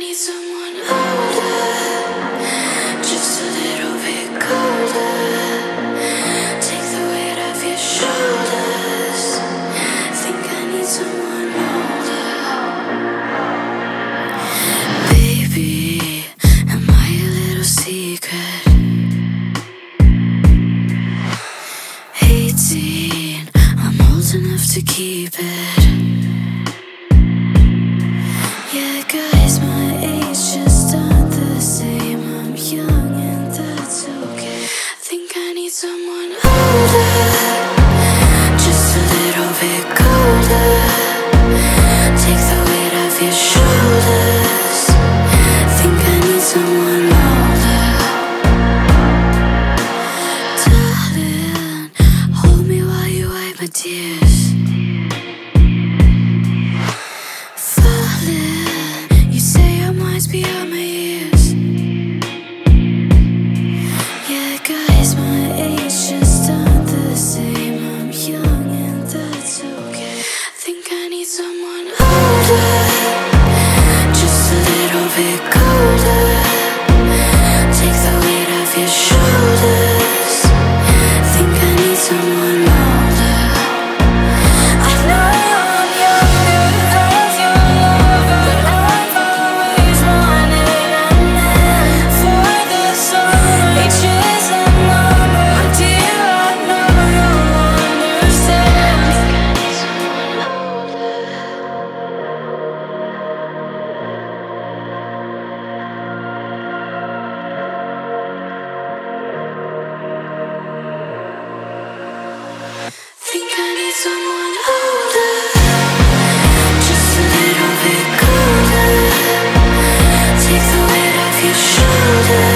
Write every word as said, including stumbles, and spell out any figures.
need someone older, just a little bit colder. Take the weight off your shoulders. Think I need someone older. Baby, am I a little secret? Eighteen, I'm old enough to keep it. Yeah, guys, my age just aren't the same. I'm young and that's okay. Think I need someone older, just a little bit colder. Take the weight off your shoulders. Think I need someone older. Darling, hold me while you wipe my tears. Beyond my years. Yeah, guys, my age just aren't the same. I'm young and that's okay. Think I need someone older, just a little bit colder. Take the weight off your shoulders. Think I need someone older. I know I'm younger as your lover, but I've always wanted a man for the summer. Each is a number, my dear, I know you'll understand. Think I need someone older. Think I need someone older, just a little bit colder. Take the weight off your shoulders.